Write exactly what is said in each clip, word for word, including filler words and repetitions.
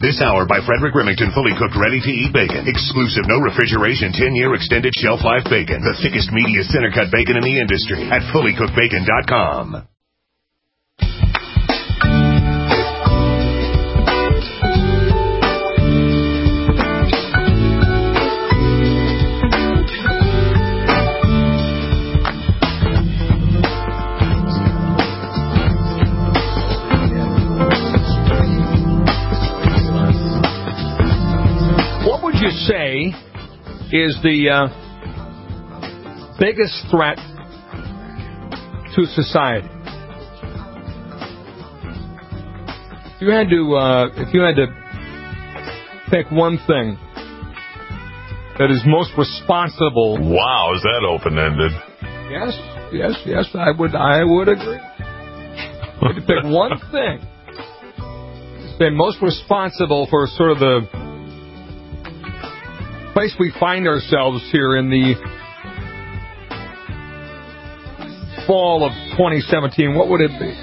This hour by Frederick Remington, fully cooked, ready-to-eat bacon. Exclusive, no refrigeration, ten-year extended shelf life bacon. The thickest, meatiest, center-cut bacon in the industry at fully cooked bacon dot com. Say is the uh, biggest threat to society. If you had to, uh, if you had to pick one thing that is most responsible. Wow, is that open-ended? Yes, yes, yes. I would, I would agree. If you had to pick one thing that's been most responsible for sort of the place we find ourselves here in the fall of twenty seventeen, what would it be?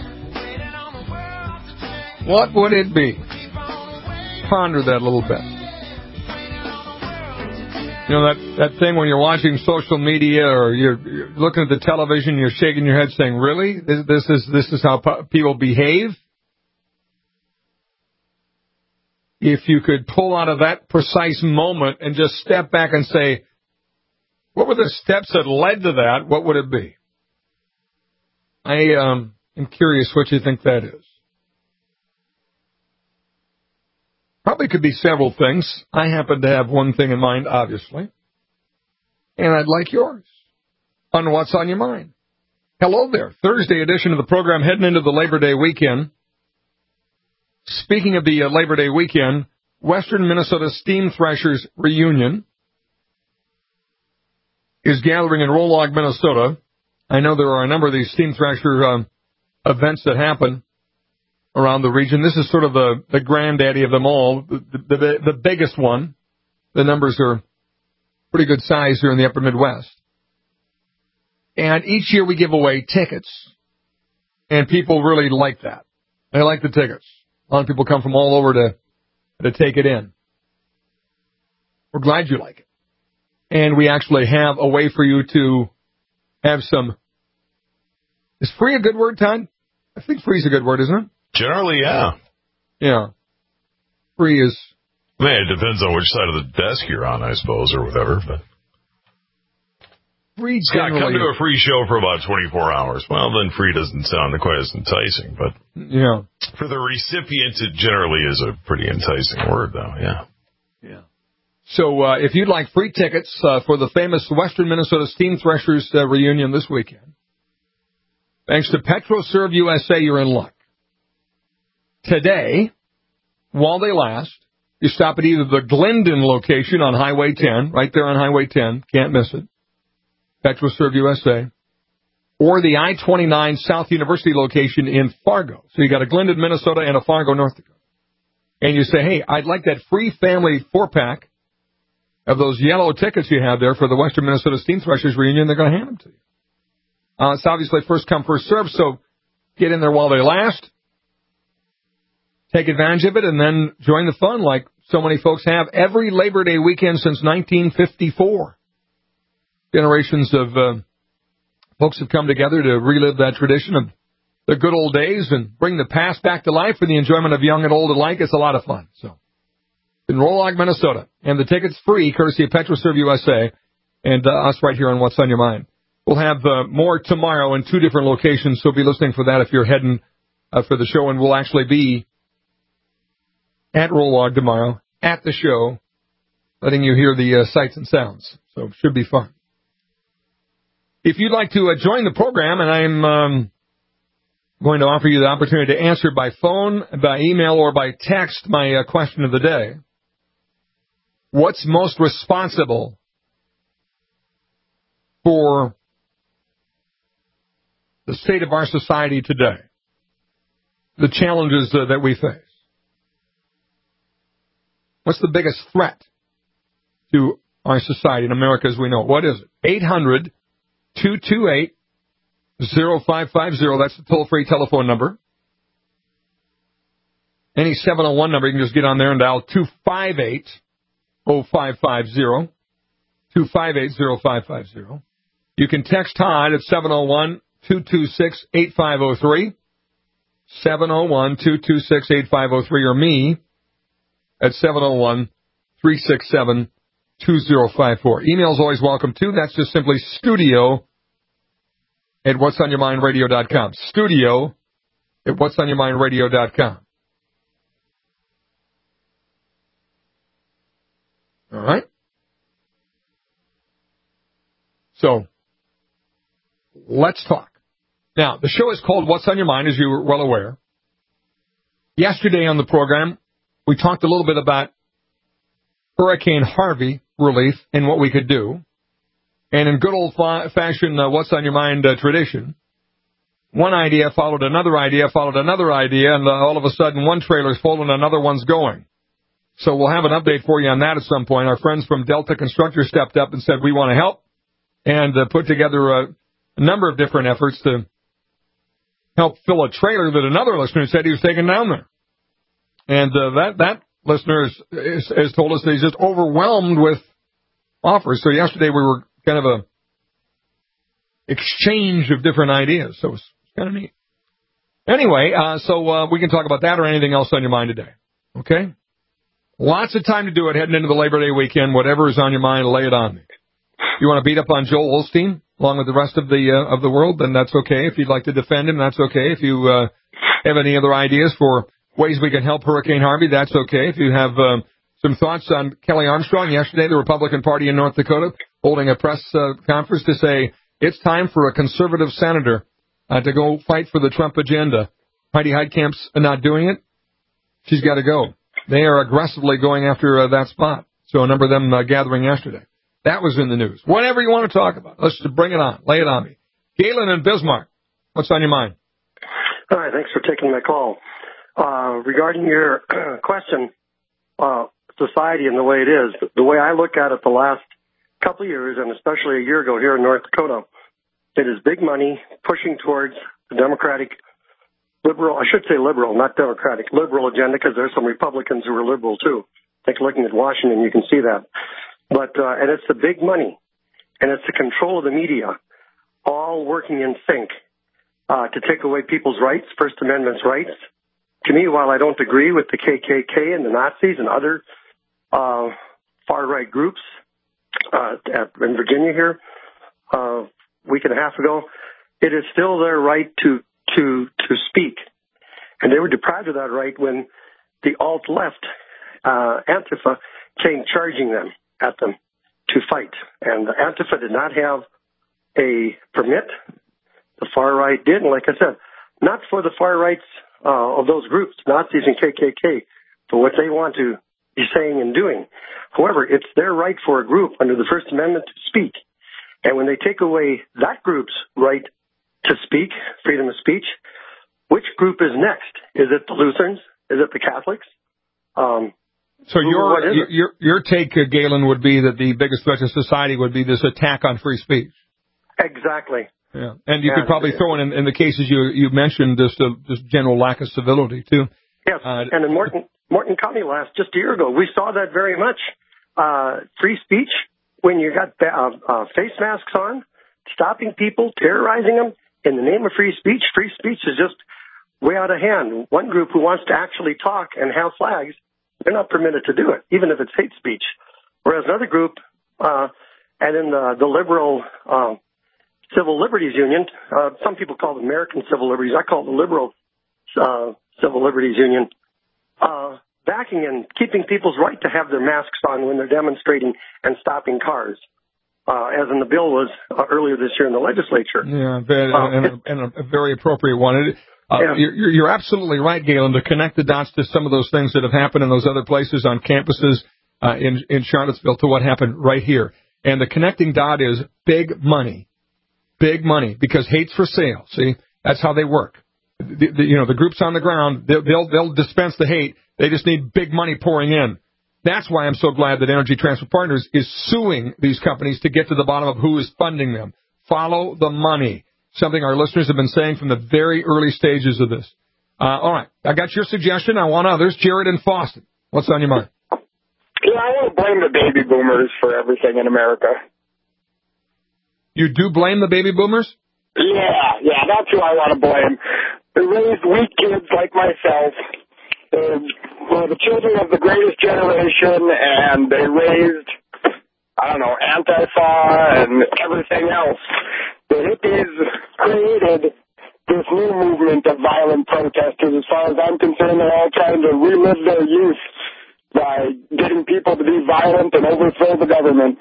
What would it be? Ponder that a little bit. You know, that, that thing when you're watching social media or you're, you're looking at the television, you're shaking your head saying, really? This, this is this is how people behave? If you could pull out of that precise moment and just step back and say, what were the steps that led to that? What would it be? I um, am curious what you think that is. Probably could be several things. I happen to have one thing in mind, obviously. And I'd like yours on what's on your mind. Hello there. Thursday edition of the program heading into the Labor Day weekend. Speaking of the uh, Labor Day weekend, Western Minnesota Steam Threshers reunion is gathering in Rolog, Minnesota. I know there are a number of these Steam Thresher um, events that happen around the region. This is sort of the, the granddaddy of them all, the, the, the biggest one. The numbers are pretty good size here in the upper Midwest. And each year we give away tickets, and people really like that. They like the tickets. A lot of people come from all over to to take it in. We're glad you like it. And we actually have a way for you to have some... Is free a good word, Todd? I think free is a good word, isn't it? Generally, yeah. Yeah. Free is... I mean, it depends on which side of the desk you're on, I suppose, or whatever, but... Free Scott, come to a free show for about twenty-four hours. Well, then free doesn't sound quite as enticing, but yeah, for the recipient, it generally is a pretty enticing word, though, yeah. Yeah. So uh, if you'd like free tickets uh, for the famous Western Minnesota Steam Threshers uh, reunion this weekend, thanks to PetroServe U S A, you're in luck. Today, while they last, you stop at either the Glendon location on Highway ten, right there on Highway ten, can't miss it, PetroServe U S A, or the I twenty-nine South University location in Fargo. So you got a Glendon, Minnesota, and a Fargo, North Dakota. And you say, hey, I'd like that free family four-pack of those yellow tickets you have there for the Western Minnesota Steam Threshers reunion. They're going to hand them to you. Uh, it's obviously first come, first serve, so get in there while they last. Take advantage of it, and then join the fun like so many folks have every Labor Day weekend since nineteen fifty-four. Generations of uh, folks have come together to relive that tradition of the good old days and bring the past back to life for the enjoyment of young and old alike. It's a lot of fun. So, in Rolog, Minnesota, and the tickets free, courtesy of PetroServe U S A, and uh, us right here on What's on Your Mind. We'll have uh, more tomorrow in two different locations, so be listening for that if you're heading uh, for the show, and we'll actually be at Rolog tomorrow at the show, letting you hear the uh, sights and sounds. So, it should be fun. If you'd like to uh, join the program, and I'm um, going to offer you the opportunity to answer by phone, by email, or by text my uh, question of the day, what's most responsible for the state of our society today, the challenges uh, that we face? What's the biggest threat to our society in America as we know it? What is it? eight hundred two two eight oh five five oh. That's the toll-free telephone number. Any seven oh one number, you can just get on there and dial two five eight oh five five zero, two five eight oh five five zero. You can text Todd at seven oh one, two two six, eight five oh three, seven oh one, two two six, eight five oh three, or me at seven oh one, three six seven, two oh five four. Email's always welcome, too. That's just simply studio at what's on your mind radio dot com. Studio at what's on your mind radio dot com. All right? So, let's talk. Now, the show is called What's on Your Mind, as you were well aware. Yesterday on the program, we talked a little bit about Hurricane Harvey relief and what we could do. And in good old-fashioned uh, What's on Your Mind uh, tradition, one idea followed another idea, followed another idea, and uh, all of a sudden one trailer's full and another one's going. So we'll have an update for you on that at some point. Our friends from Delta Constructors stepped up and said, we want to help, and uh, put together a, a number of different efforts to help fill a trailer that another listener said he was taking down there. And uh, that, that listener has, has, has told us that he's just overwhelmed with offers. So yesterday we were kind of a exchange of different ideas. So it's kind of neat. Anyway, uh, so uh, we can talk about that or anything else on your mind today. Okay? Lots of time to do it heading into the Labor Day weekend. Whatever is on your mind, lay it on me. You want to beat up on Joel Osteen along with the rest of the uh, of the world, then that's okay. If you'd like to defend him, that's okay. If you uh, have any other ideas for ways we can help Hurricane Harvey, that's okay. If you have uh, some thoughts on Kelly Armstrong, yesterday the Republican Party in North Dakota holding a press uh, conference to say it's time for a conservative senator uh, to go fight for the Trump agenda. Heidi Heitkamp's not doing it. She's got to go. They are aggressively going after uh, that spot. So a number of them uh, gathering yesterday. That was in the news. Whatever you want to talk about, let's just bring it on. Lay it on me. Galen and Bismarck, what's on your mind? Hi, thanks for taking my call. Uh, regarding your uh, question, uh, society and the way it is, the way I look at it the last couple of years, and especially a year ago here in North Dakota, it is big money pushing towards the Democratic, liberal, I should say liberal, not Democratic, liberal agenda, because there's some Republicans who are liberal too. I think looking at Washington, you can see that. But, uh, and it's the big money, and it's the control of the media, all working in sync, uh, to take away people's rights, First Amendment's rights. To me, while I don't agree with the K K K and the Nazis and other, uh, far-right groups, uh, at, in Virginia here, uh, a week and a half ago, it is still their right to, to, to speak. And they were deprived of that right when the alt-left, uh, Antifa came charging them. at them to fight. And the Antifa did not have a permit. The far right did. And like I said, not for the far rights uh, of those groups, Nazis and K K K, for what they want to be saying and doing. However, it's their right for a group under the First Amendment to speak. And when they take away that group's right to speak, freedom of speech, which group is next? Is it the Lutherans? Is it the Catholics? Um, So your, your your take, uh, Galen, would be that the biggest threat to society would be this attack on free speech. Exactly. Yeah, and you and, could probably throw in, in the cases you you mentioned, just a just general lack of civility too. Yes, uh, and in Morton Morton County last just a year ago, we saw that very much. Uh, free speech when you got uh, uh, face masks on, stopping people, terrorizing them in the name of free speech. Free speech is just way out of hand. One group who wants to actually talk and have flags, they're not permitted to do it, even if it's hate speech. Whereas another group, uh, and in the, the liberal uh, Civil Liberties Union, uh, some people call it American Civil Liberties, I call it the Liberal uh, Civil Liberties Union, uh, backing and keeping people's right to have their masks on when they're demonstrating and stopping cars, uh, as in the bill was uh, earlier this year in the legislature. Yeah, very, uh, and, a, and a very appropriate one. It, Uh, yeah. you're, you're absolutely right, Galen, to connect the dots to some of those things that have happened in those other places on campuses uh, in, in Charlottesville to what happened right here. And the connecting dot is big money. Big money, because hate's for sale. See, that's how they work. The, the, you know, the groups on the ground, they'll, they'll, they'll dispense the hate. They just need big money pouring in. That's why I'm so glad that Energy Transfer Partners is suing these companies to get to the bottom of who is funding them. Follow the money. Something our listeners have been saying from the very early stages of this. Uh, all right. I got your suggestion. I want others. Jared in Boston. What's on your mind? Yeah, I want to blame the baby boomers for everything in America. You do blame the baby boomers? Yeah, yeah, that's who I want to blame. They raised weak kids like myself. They were the children of the greatest generation, and they raised, I don't know, Antifa and everything else. The hippies created this new movement of violent protesters. As far as I'm concerned, they're all trying to relive their youth by getting people to be violent and overthrow the government.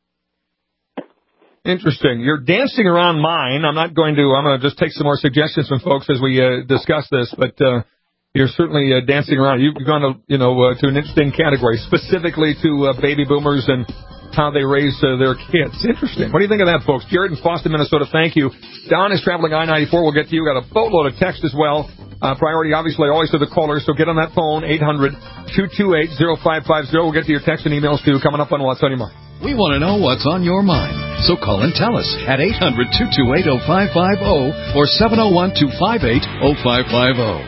Interesting. You're dancing around mine. I'm not going to, I'm going to just take some more suggestions from folks as we uh, discuss this, but uh, you're certainly uh, dancing around. You've gone to, you know, uh, to an interesting category, specifically to uh, baby boomers and how they raise uh, their kids. Interesting. What do you think of that, folks? Jared in Boston, Minnesota, thank you. Don is traveling I ninety-four. We'll get to you. Got a boatload of text as well. Uh, priority, obviously, always to the callers, so get on that phone, eight hundred, two two eight, oh five five oh. We'll get to your texts and emails, too, coming up on What's on Your Mind. We want to know what's on your mind, so call and tell us at eight hundred, two two eight, oh five five oh or seven oh one, two five eight, oh five five oh.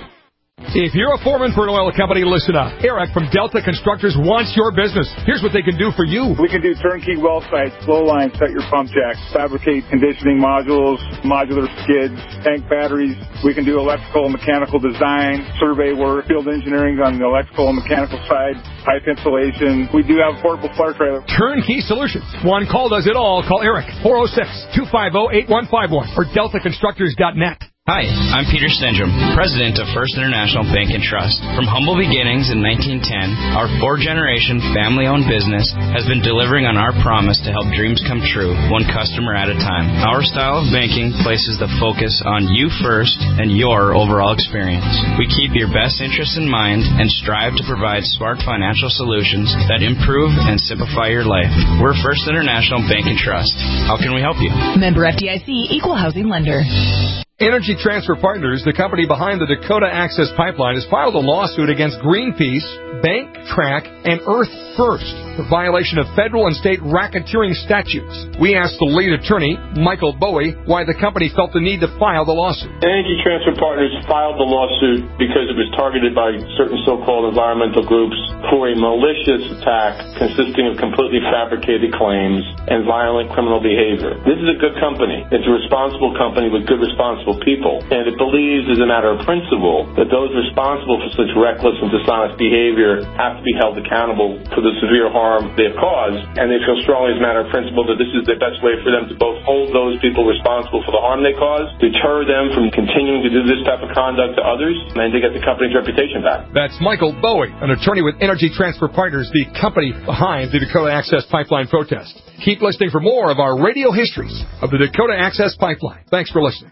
If you're a foreman for an oil company, listen up. Eric from Delta Constructors wants your business. Here's what they can do for you. We can do turnkey well sites, flow lines, set your pump jacks, fabricate conditioning modules, modular skids, tank batteries. We can do electrical and mechanical design, survey work, field engineering on the electrical and mechanical side, pipe installation. We do have a portable flare trailer. Turnkey solutions. One call does it all. Call Eric, four oh six, two five oh, eight one five one or delta constructors dot net. Hi, I'm Peter Stendrum, president of First International Bank and Trust. From humble beginnings in nineteen ten, our four-generation family-owned business has been delivering on our promise to help dreams come true, one customer at a time. Our style of banking places the focus on you first and your overall experience. We keep your best interests in mind and strive to provide smart financial solutions that improve and simplify your life. We're First International Bank and Trust. How can we help you? Member F D I C, Equal Housing Lender. Energy Transfer Partners, the company behind the Dakota Access Pipeline, has filed a lawsuit against Greenpeace, Bank, Track, and Earth First for violation of federal and state racketeering statutes. We asked the lead attorney, Michael Bowie, why the company felt the need to file the lawsuit. Energy Transfer Partners filed the lawsuit because it was targeted by certain so-called environmental groups for a malicious attack consisting of completely fabricated claims and violent criminal behavior. This is a good company. It's a responsible company with good responsible people, and it believes as a matter of principle that those responsible for such reckless and dishonest behavior have to be held accountable for the severe harm they have caused, and they feel strongly as a matter of principle that this is the best way for them to both hold those people responsible for the harm they caused, deter them from continuing to do this type of conduct to others, and to get the company's reputation back. That's Michael Bowie, an attorney with Energy Transfer Partners, the company behind the Dakota Access Pipeline protest. Keep listening for more of our radio histories of the Dakota Access Pipeline. Thanks for listening.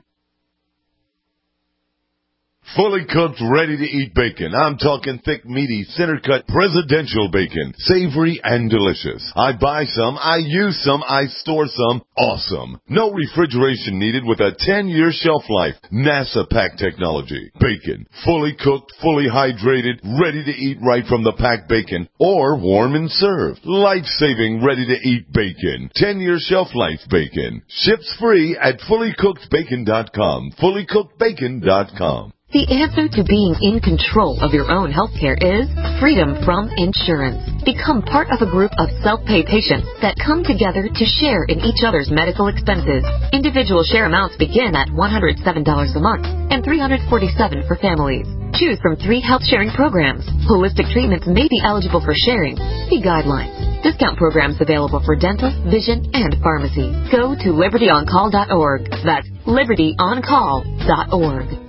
Fully cooked, ready-to-eat bacon. I'm talking thick, meaty, center-cut presidential bacon. Savory and delicious. I buy some, I use some, I store some. Awesome. No refrigeration needed with a ten-year shelf life. NASA pack technology. Bacon. Fully cooked, fully hydrated, ready to eat right from the packed bacon. Or warm and served. Life-saving, ready-to-eat bacon. ten-year shelf life bacon. Ships free at fully cooked bacon dot com. fully cooked bacon dot com. The answer to being in control of your own healthcare is freedom from insurance. Become part of a group of self-pay patients that come together to share in each other's medical expenses. Individual share amounts begin at one hundred seven dollars a month and three hundred forty-seven dollars for families. Choose from three health sharing programs. Holistic treatments may be eligible for sharing. See guidelines. Discount programs available for dental, vision, and pharmacy. Go to liberty on call dot org. That's liberty on call dot org.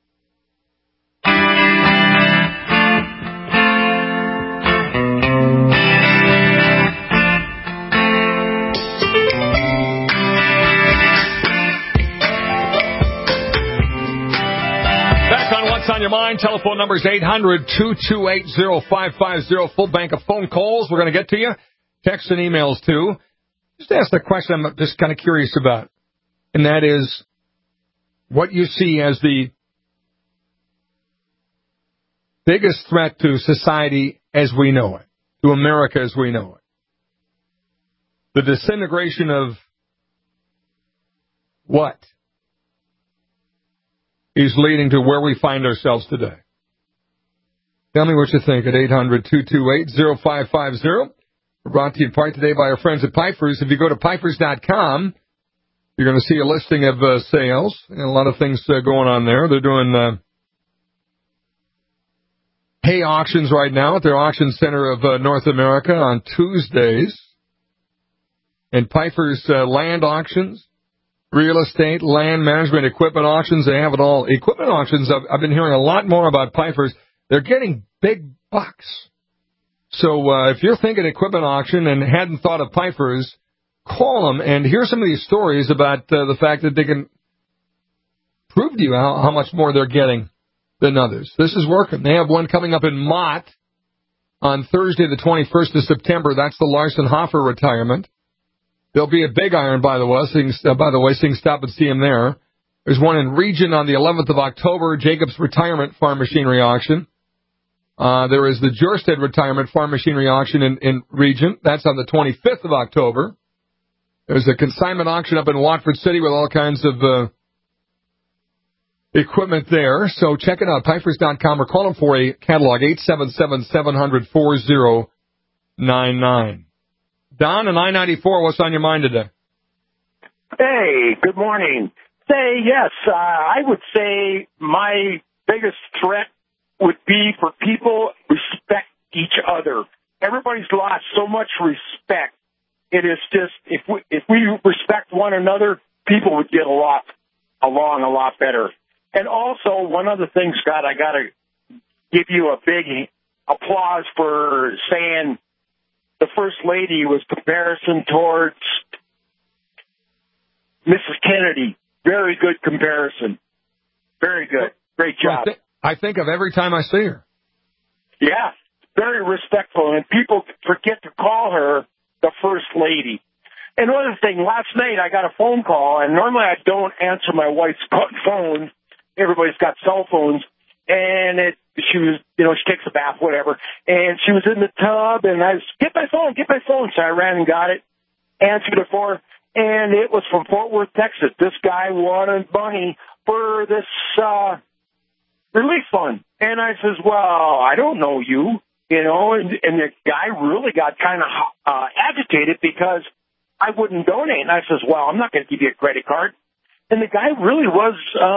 On your mind, telephone number is eight hundred, two two eight, oh five five oh. Full bank of phone calls. We're going to get to you. Texts and emails, too. Just ask the question I'm just kind of curious about, and that is what you see as the biggest threat to society as we know it, to America as we know it. The disintegration of what? is leading to where we find ourselves today. Tell me what you think at eight hundred, two two eight, oh five five oh. We're brought to you in part today by our friends at Pipers. If you go to pipers dot com, you're going to see a listing of uh, sales and a lot of things uh, going on there. They're doing uh, hay auctions right now at their auction center of uh, North America on Tuesdays. And Pipers uh, land auctions, real estate, land management, equipment auctions, they have it all. Equipment auctions, I've, I've been hearing a lot more about Pipers. They're getting big bucks. So uh, if you're thinking equipment auction and hadn't thought of Pipers, call them and hear some of these stories about uh, the fact that they can prove to you how, how much more they're getting than others. This is working. They have one coming up in Mott on Thursday, the twenty-first of September. That's the Larson Hoffer retirement. There'll be a big iron, by the way, so you can, uh, by the way, so you can stop and see him there. There's one in Region on the eleventh of October, Jacobs Retirement Farm Machinery Auction. Uh, there is the Jorsted Retirement Farm Machinery Auction in, in Region. That's on the twenty-fifth of October. There's a consignment auction up in Watford City with all kinds of uh, equipment there. So check it out, pipers dot com, or call them for a catalog, eight seven seven, seven hundred, forty ninety-nine. Don and I ninety-four, what's on your mind today? Hey, good morning. Say, yes, uh, I would say my biggest threat would be for people to respect each other. Everybody's lost so much respect. It is just, if we, if we respect one another, people would get a lot along a lot better. And also, one other thing, Scott, I got to give you a big applause for saying the First Lady was comparison towards Missus Kennedy. Very good comparison. Very good. Great job. I think, I think of every time I see her. Yeah, very respectful. And people forget to call her the First Lady. And another thing, last night I got a phone call, and normally I don't answer my wife's phone. Everybody's got cell phones. And it, she was, you know, she takes a bath, whatever. And she was in the tub, and I was, get my phone, get my phone. So I ran and got it, answered it for her, and it was from Fort Worth, Texas. This guy wanted money for this uh, relief fund. And I says, well, I don't know you, you know. And, and the guy really got kind of uh, agitated because I wouldn't donate. And I says, well, I'm not going to give you a credit card. And the guy really was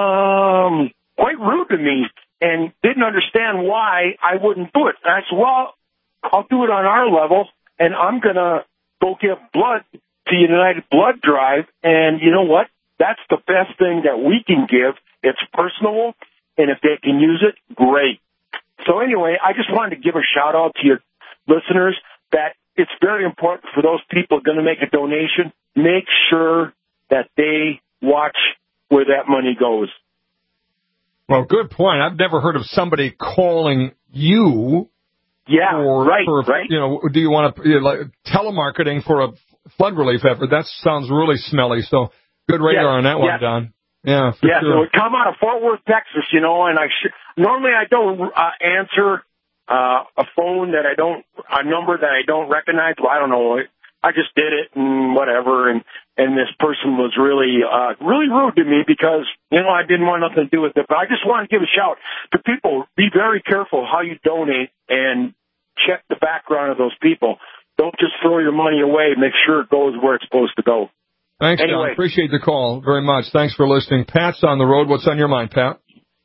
um, quite rude to me and didn't understand why I wouldn't do it. And I said, well, I'll do it on our level, and I'm going to go give blood to United Blood Drive. And you know what? That's the best thing that we can give. It's personal, and if they can use it, great. So anyway, I just wanted to give a shout-out to your listeners that it's very important for those people going to make a donation, make sure that they watch where that money goes. Well, good point. I've never heard of somebody calling you. Yeah, for, right, for, right. You know, do you want to, you know, like, telemarketing for a flood relief effort? That sounds really smelly. So good radar yeah, on that one, yeah. Don. Yeah, for yeah, sure. so it come out of Fort Worth, Texas, you know, and I sh- normally I don't uh, answer uh, a phone that I don't, a number that I don't recognize. Well, I don't know. I just did it and whatever, and, and this person was really, uh, really rude to me because, you know, I didn't want nothing to do with it. But I just want to give a shout to people. Be very careful how you donate and check the background of those people. Don't just throw your money away. Make sure it goes where it's supposed to go. Thanks, anyway. John. Appreciate the call very much. Thanks for listening. Pat's on the road. What's on your mind, Pat?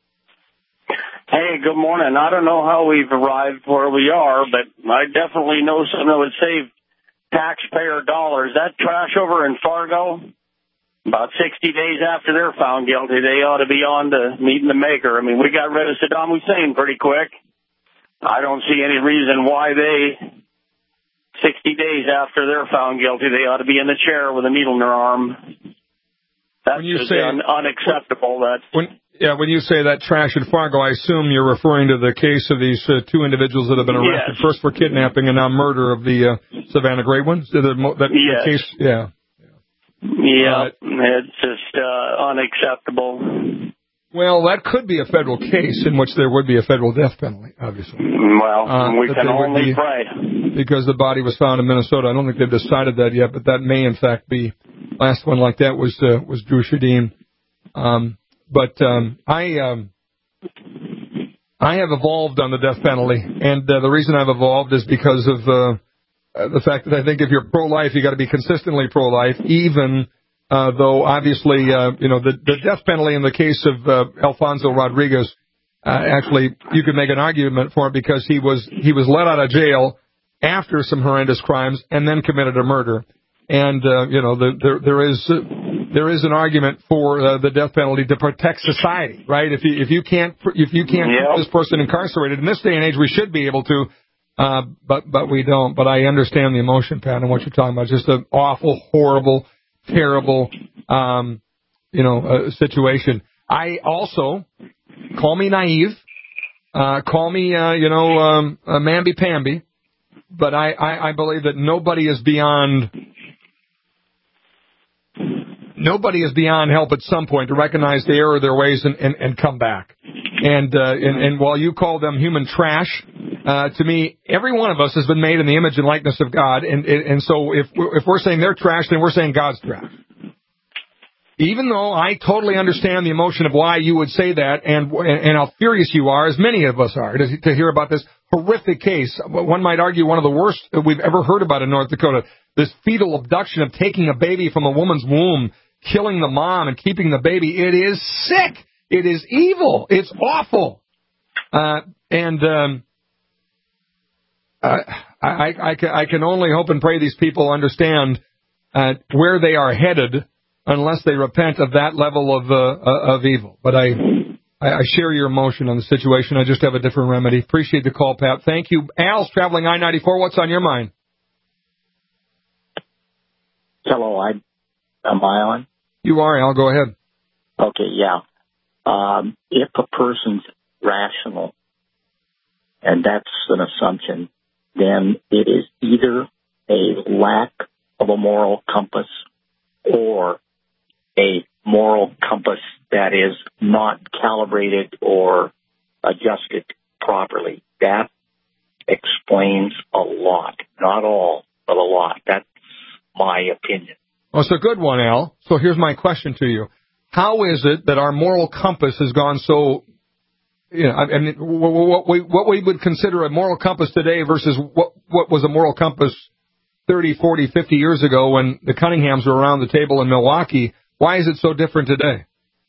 Hey, good morning. I don't know how we've arrived where we are, but I definitely know something that would save taxpayer dollars. That trash over in Fargo, about sixty days after they're found guilty, they ought to be on to meeting the maker. I mean, we got rid of Saddam Hussein pretty quick. I don't see any reason why they, sixty days after they're found guilty, they ought to be in the chair with a needle in their arm. That's when you just say, un- unacceptable. That when, yeah, when you say that trash in Fargo, I assume you're referring to the case of these uh, two individuals that have been arrested, yes. first for kidnapping and now murder of the uh, Savannah Great Ones. The, that, yes. the case, yeah. Yeah, uh, it's just uh, unacceptable. Well, that could be a federal case in which there would be a federal death penalty, obviously. Well, uh, we can only be, pray. Because the body was found in Minnesota. I don't think they've decided that yet, but that may, in fact, be. Last one like that was uh, was Drew Shadim. Um, But um, I um, I have evolved on the death penalty, and uh, the reason I've evolved is because of uh, the fact that I think if you're pro-life, you got to be consistently pro-life, even uh, though obviously uh, you know the, the death penalty in the case of uh, Alfonso Rodriguez. Uh, actually, you could make an argument for it because he was he was let out of jail after some horrendous crimes and then committed a murder. And uh, you know, the, there there is uh, there is an argument for uh, the death penalty to protect society, right? If you if you can't if you can't Yep. keep this person incarcerated in this day and age, we should be able to, uh, but but we don't. But I understand the emotion, Pat, and what you're talking about. It's just an awful, horrible, terrible, um, you know, uh, situation. I also. Call me naive, uh, call me, uh, you know, um, uh, mamby-pamby, but I, I, I believe that nobody is beyond, nobody is beyond help at some point to recognize the error of their ways and, and, and come back. And, uh, and, and while you call them human trash, uh, to me, every one of us has been made in the image and likeness of God, and, and so if we're, if we're saying they're trash, then we're saying God's trash. Even though I totally understand the emotion of why you would say that and and how furious you are, as many of us are, to, to hear about this horrific case, one might argue one of the worst that we've ever heard about in North Dakota, this fetal abduction of taking a baby from a woman's womb, killing the mom and keeping the baby. It is sick. It is evil. It's awful. Uh, and um, I, I, I, I can only hope and pray these people understand uh, where they are headed, unless they repent of that level of uh, of evil. But I, I share your emotion on the situation. I just have a different remedy. Appreciate the call, Pat. Thank you. Al's traveling I ninety-four. What's on your mind? Hello, I am I on? You are, Al. Go ahead. Okay, yeah. Um, if a person's rational, and that's an assumption, then it is either a lack of a moral compass or a moral compass that is not calibrated or adjusted properly. That explains a lot. Not all, but a lot. That's my opinion. Well, it's a good one, Al. So here's my question to you. How is it that our moral compass has gone so, you know, I mean, what we, what we would consider a moral compass today versus what, what was a moral compass thirty, forty, fifty years ago when the Cunninghams were around the table in Milwaukee? Why is it so different today?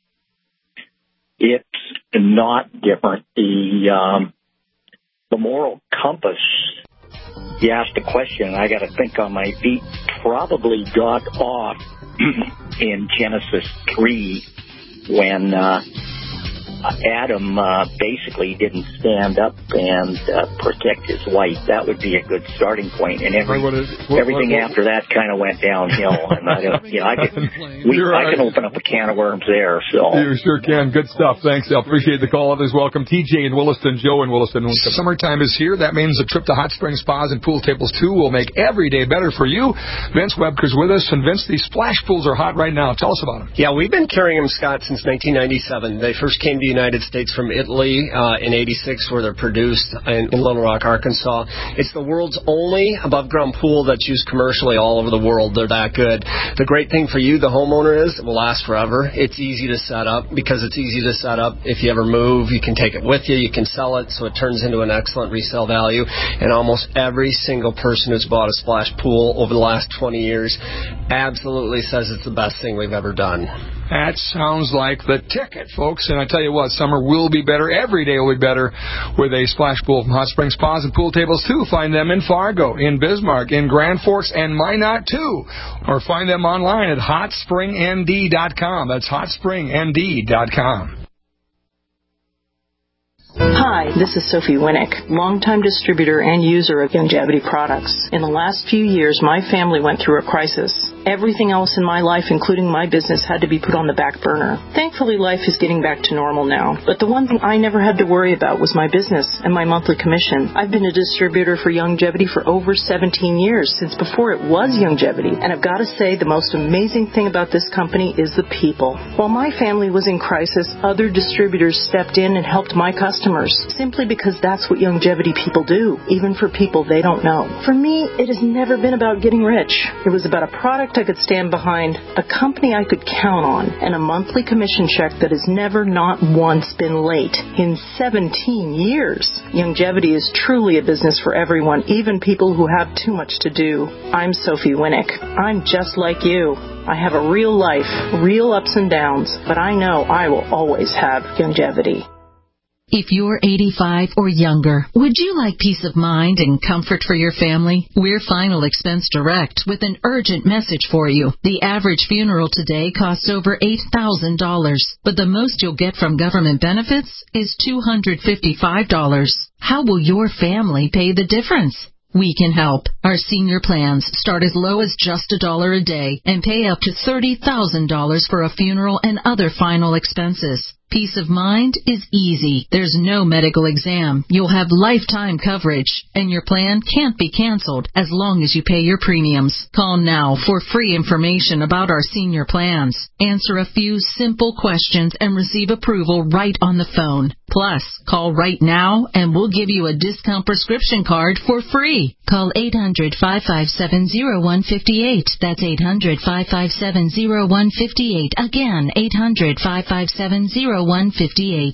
It's not different. The um, the moral compass, you asked a question, and I got to think on my feet, probably got off in Genesis three when uh, Adam uh, basically didn't stand up and uh, protect his wife. That would be a good starting point. And every, what is, what, everything what, what, after that kind of went downhill. And I don't, you know, I can, we, I can open up a can of worms there. So you sure can. Good stuff. Thanks. I appreciate the call. Others welcome. T J in Williston, Joe in Williston. Summertime is here. That means a trip to Hot Springs Spas and Pool Tables too will make every day better for you. Vince Webker's with us, and Vince, these splash pools are hot right now. Tell us about them. Yeah, we've been carrying them, Scott, since nineteen ninety-seven. They first came to the United States from Italy uh, in eighty-six, where they're produced in, in Little Rock, Arkansas. It's the world's only above-ground pool that's used commercially all over the world. They're that good. The great thing for you, the homeowner, is it will last forever. It's easy to set up. Because it's easy to set up, if you ever move, you can take it with you. You can sell it, so it turns into an excellent resale value. And almost every single person who's bought a splash pool over the last twenty years absolutely says it's the best thing we've ever done. That sounds like the ticket, folks. And I tell you what, summer will be better. Every day will be better with a splash pool from Hot Springs Spas and Pool Tables, too. Find them in Fargo, in Bismarck, in Grand Forks, and Minot, too. Or find them online at hot spring n d dot com. That's hot spring n d dot com. Hi, this is Sophie Winnick, longtime distributor and user of Youngevity products. In the last few years, my family went through a crisis. Everything else in my life, including my business, had to be put on the back burner. Thankfully, life is getting back to normal now. But the one thing I never had to worry about was my business and my monthly commission. I've been a distributor for Youngevity for over seventeen years, since before it was Youngevity. And I've got to say, the most amazing thing about this company is the people. While my family was in crisis, other distributors stepped in and helped my customers, simply because that's what Youngevity people do, even for people they don't know. For me, it has never been about getting rich. It was about a product product I could stand behind, a company I could count on, and a monthly commission check that has never not once been late in seventeen years. Youngevity is truly a business for everyone, even people who have too much to do. I'm Sophie Winnick. I'm just like you. I have a real life, real ups and downs, but I know I will always have Youngevity. If you're eighty-five or younger, would you like peace of mind and comfort for your family? We're Final Expense Direct with an urgent message for you. The average funeral today costs over eight thousand dollars, but the most you'll get from government benefits is two hundred fifty-five dollars. How will your family pay the difference? We can help. Our senior plans start as low as just a dollar a day and pay up to thirty thousand dollars for a funeral and other final expenses. Peace of mind is easy. There's no medical exam. You'll have lifetime coverage, and your plan can't be canceled as long as you pay your premiums. Call now for free information about our senior plans. Answer a few simple questions and receive approval right on the phone. Plus, call right now and we'll give you a discount prescription card for free. Call eight hundred, five five seven, zero one five eight. That's eight hundred, five five seven, zero one five eight. Again, eight hundred, five five seven, zero one five eight.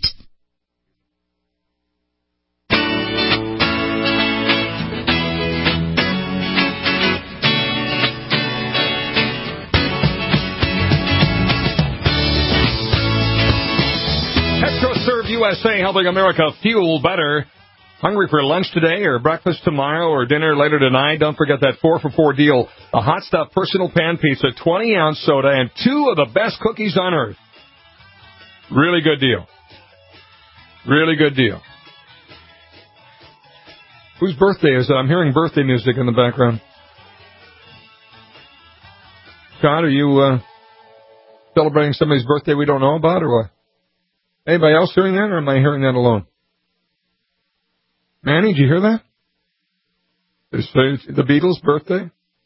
PetroServe U S A, helping America fuel better. Hungry for lunch today or breakfast tomorrow or dinner later tonight? Don't forget that four for four deal. A Hot Stuff personal pan pizza, twenty ounce soda, and two of the best cookies on earth. Really good deal. Really good deal. Whose birthday is it? I'm hearing birthday music in the background. Scott, are you uh, celebrating somebody's birthday we don't know about, or what? Anybody else hearing that, or am I hearing that alone? Manny, did you hear that? It's the Beatles' birthday?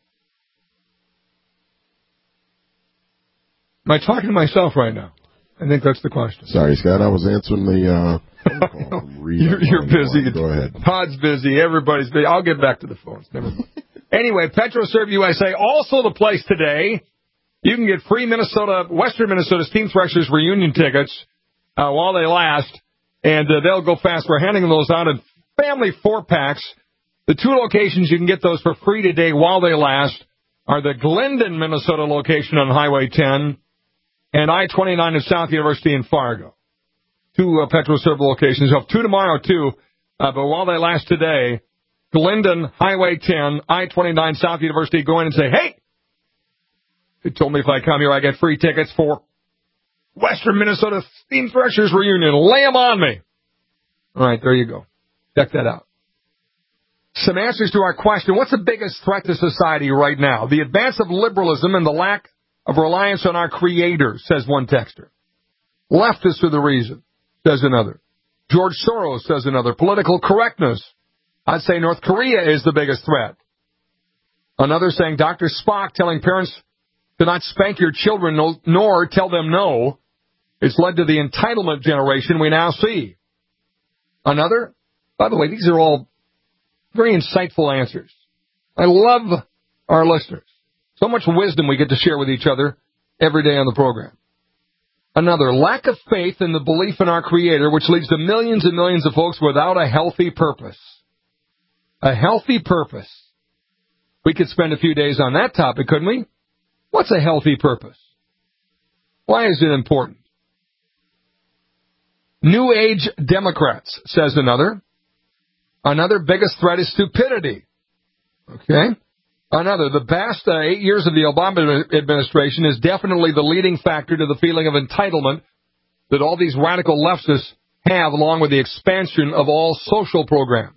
Am I talking to myself right now? I think that's the question. Sorry, Scott. I was answering the uh, phone call. you're, you're busy. Go ahead. Todd's busy. Everybody's busy. I'll get back to the phones. Never mind. Anyway, PetroServe U S A, also the place today. You can get free Minnesota, Western Minnesota Steam Threshers reunion tickets uh, while they last, and uh, they'll go fast. We're handing those out in family four-packs. The two locations you can get those for free today while they last are the Glendon, Minnesota location on Highway ten and I twenty-nine at South University in Fargo. Two uh, PetroServe locations. You'll have two tomorrow, too, uh, but while they last today, Glendon, Highway ten, I twenty-nine, South University, go in and say, hey, they told me if I come here, I get free tickets for Western Minnesota Steam Threshers reunion. Lay them on me. All right, there you go. Check that out. Some answers to our question, what's the biggest threat to society right now? The advance of liberalism and the lack of reliance on our creator, says one texter. Leftists are the reason, says another. George Soros, says another. Political correctness. I'd say North Korea is the biggest threat. Another saying Doctor Spock telling parents to not spank your children nor tell them no. It's led to the entitlement generation we now see. Another, by the way, these are all very insightful answers. I love our listeners. So much wisdom we get to share with each other every day on the program. Another, lack of faith in the belief in our Creator, which leads to millions and millions of folks without a healthy purpose. A healthy purpose. We could spend a few days on that topic, couldn't we? What's a healthy purpose? Why is it important? New Age Democrats, says another. Another biggest threat is stupidity. Okay? Another, the past uh, eight years of the Obama administration is definitely the leading factor to the feeling of entitlement that all these radical leftists have, along with the expansion of all social programs.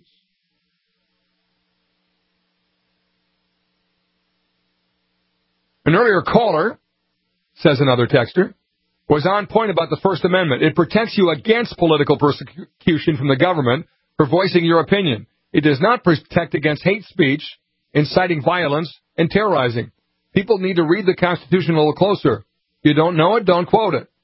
An earlier caller, says another texter, was on point about the First Amendment. It protects you against political persecution from the government for voicing your opinion. It does not protect against hate speech, inciting violence, and terrorizing. People need to read the Constitution a little closer. If you don't know it, don't quote it.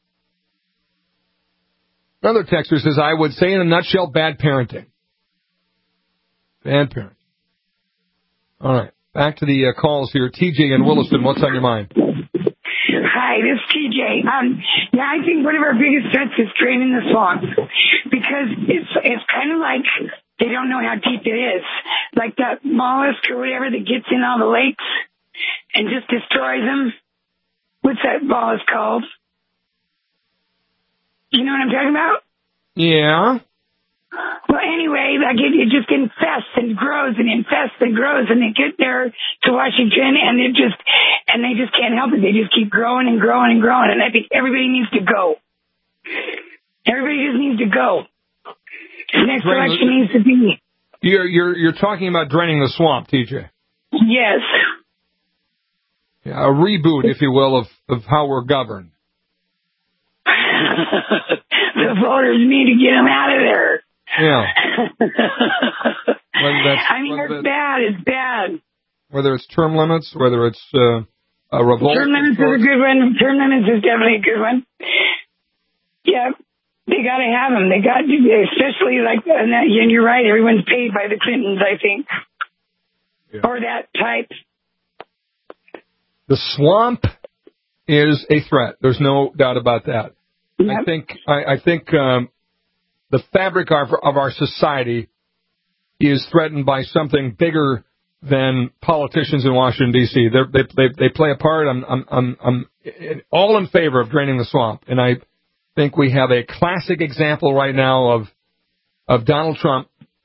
Another texter says, I would say in a nutshell, bad parenting. Bad parenting. All right. Back to the uh, calls here. T J in Williston, what's on your mind? Hi, this is T J. Um, yeah, I think one of our biggest threats is draining the swamp because it's it's kind of like they don't know how deep it is. Like that mollusk or whatever that gets in all the lakes and just destroys them. What's that mollusk called? You know what I'm talking about? Yeah. Well, anyway, like it, it just infests and grows and infests and grows, and they get there to Washington, and it just, and they just can't help it. They just keep growing and growing and growing, and I think everybody needs to go. Everybody just needs to go. The next Drain election the, needs to be. You're you're you're talking about draining the swamp, T J. Yes. Yeah, a reboot, if you will, of of how we're governed. The voters need to get them out of there. Yeah. Whether that's, I mean, it's bad. It's bad. Whether it's term limits, whether it's uh, a revolt. Term limits is a good one. Term limits is definitely a good one. Yeah, they got to have them. They got to, especially like, and, that, and you're right, everyone's paid by the Clintons, I think. Yeah. Or that type. The swamp is a threat. There's no doubt about that. Yep. I think, I, I think, um, the fabric of, of our society is threatened by something bigger than politicians in Washington, D C They're, they they they play a part. I'm I'm I'm I'm all in favor of draining the swamp, and I think we have a classic example right now of of Donald Trump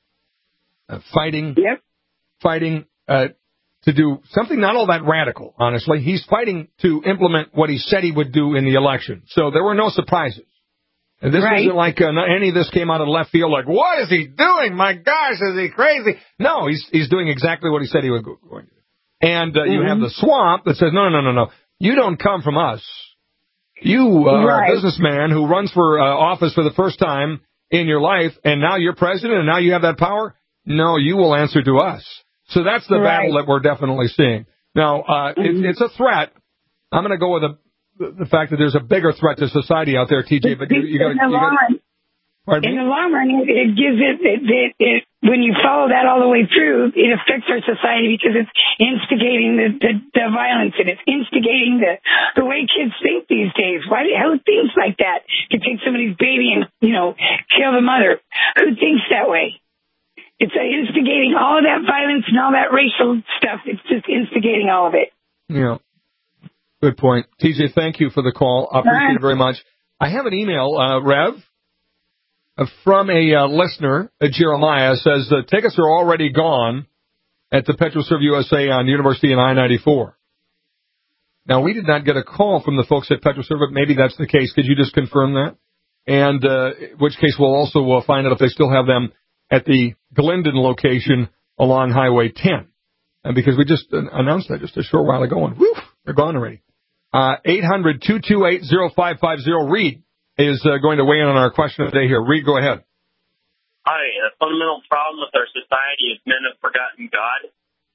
uh, fighting yep. fighting uh, to do something not all that radical. Honestly, he's fighting to implement what he said he would do in the election. So there were no surprises. And this right. isn't like uh, any of this came out of left field like, what is he doing? My gosh, is he crazy? No, he's he's doing exactly what he said he was going to do. And uh, mm-hmm. you have the swamp that says, no, no, no, no, no. You don't come from us. You uh, right. are a businessman who runs for uh, office for the first time in your life, and now you're president, and now you have that power? No, you will answer to us. So that's the right. battle that we're definitely seeing. Now, uh, mm-hmm. it, it's a threat. I'm going to go with a the fact that there's a bigger threat to society out there, T J, but you, you got to... In the long run, it, it gives it, it, it, it, when you follow that all the way through, it affects our society because it's instigating the, the, the violence and it's instigating the, the way kids think these days. Why, who thinks like that? To take somebody's baby and, you know, kill the mother. Who thinks that way? It's uh, instigating all of that violence and all that racial stuff. It's just instigating all of it. Yeah. Good point. T J, thank you for the call. I appreciate it very much. I have an email, uh, Rev, uh, from a uh, listener, uh, Jeremiah, says, uh, tickets are already gone at the PetroServe U S A on University and I ninety-four. Now, we did not get a call from the folks at PetroServe, but maybe that's the case. Could you just confirm that? And uh, in which case we'll also uh, find out if they still have them at the Glendon location along Highway ten. And because we just uh, announced that just a short while ago, and whew, they're gone already. Uh, eight hundred, two two eight, oh five five oh. Reed is uh, going to weigh in on our question of the day here. Reed, go ahead. Hi. A fundamental problem with our society is men have forgotten God.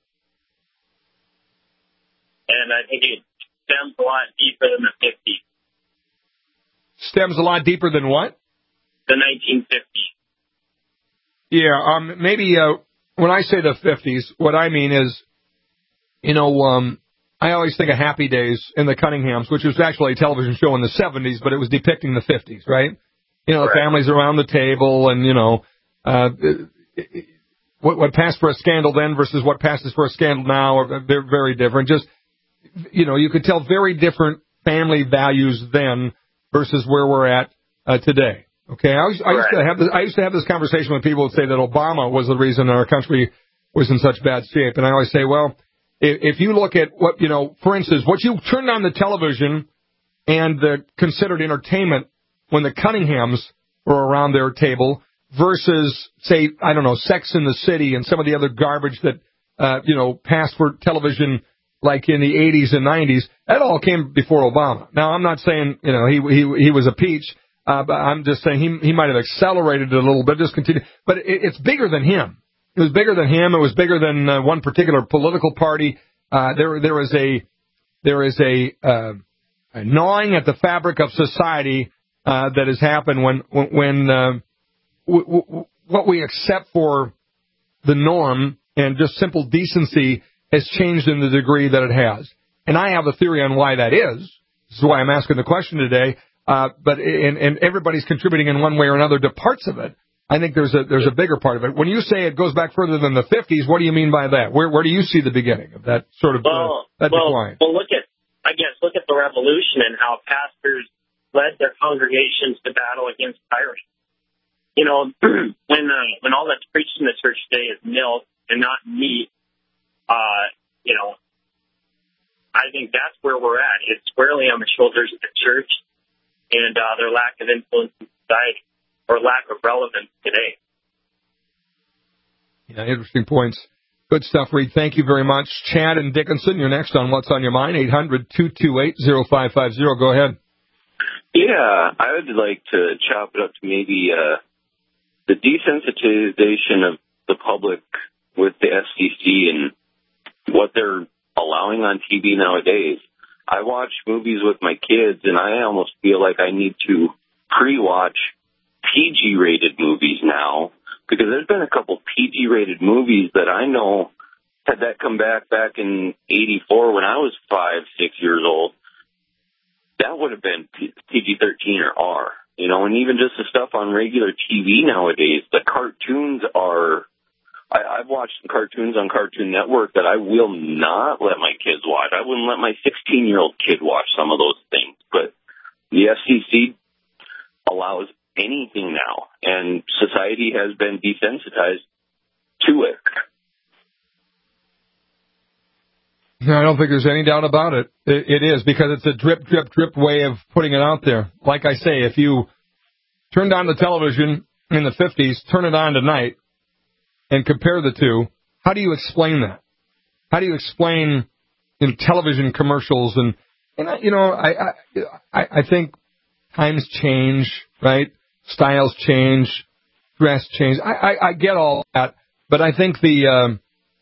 And I think it stems a lot deeper than the fifties. Stems a lot deeper than what? The nineteen fifties. Yeah, um, maybe uh, when I say the fifties, what I mean is, you know, um, I always think of Happy Days in the Cunninghams, which was actually a television show in the seventies, but it was depicting the fifties, right? You know, right. The families around the table and, you know, uh, what, what passed for a scandal then versus what passes for a scandal now, they're very different. Just, you know, you could tell very different family values then versus where we're at uh, today. Okay, I, was, I used to have this, I used to have this conversation with people who say that Obama was the reason our country was in such bad shape, and I always say, well, if you look at what, you know, for instance, what you turned on the television and the considered entertainment when the Cunninghams were around their table versus, say, I don't know, Sex in the City and some of the other garbage that, uh, you know, passed for television like in the eighties and nineties, that all came before Obama. Now, I'm not saying, you know, he he he was a peach, uh, but I'm just saying he he might have accelerated it a little bit, just continue. But it, it's bigger than him. It was bigger than him. It was bigger than uh, one particular political party. Uh, there, there is a, there is a, uh, a gnawing at the fabric of society uh, that has happened when, when uh, w- w- what we accept for the norm and just simple decency has changed in the degree that it has. And I have a theory on why that is. This is why I'm asking the question today. Uh, but and, and everybody's contributing in one way or another to parts of it. I think there's a there's a bigger part of it. When you say it goes back further than the fifties, what do you mean by that? Where where do you see the beginning of that sort of well, uh, that well, decline? Well, look at I guess look at the revolution and how pastors led their congregations to battle against tyranny. You know, when uh, when all that's preached in the church today is milk and not meat, uh, you know, I think that's where we're at. It's squarely on the shoulders of the church and uh, their lack of influence in society or lack of relevance today. Yeah, interesting points. Good stuff, Reed. Thank you very much. Chad and Dickinson, you're next on What's on Your Mind, eight hundred, two two eight, oh five five oh. Go ahead. Yeah, I would like to chop it up to maybe uh, the desensitization of the public with the F C C and what they're allowing on T V nowadays. I watch movies with my kids, and I almost feel like I need to pre-watch P G-rated movies now, because there's been a couple P G-rated movies that I know, had that come back back in eighty-four when I was five, six years old, that would have been P G thirteen or R. You know, and even just the stuff on regular T V nowadays, the cartoons are... I, I've watched some cartoons on Cartoon Network that I will not let my kids watch. I wouldn't let my sixteen-year-old kid watch some of those things. But the F C C allows anything now, and society has been desensitized to it. No, I don't think there's any doubt about it. it. It is, because it's a drip, drip, drip way of putting it out there. Like I say, if you turned on the television in the fifties, turn it on tonight, and compare the two, how do you explain that? How do you explain in television commercials? And, and I, you know, I, I I think times change, right? Styles change, dress change. I, I, I get all that, but I think the um,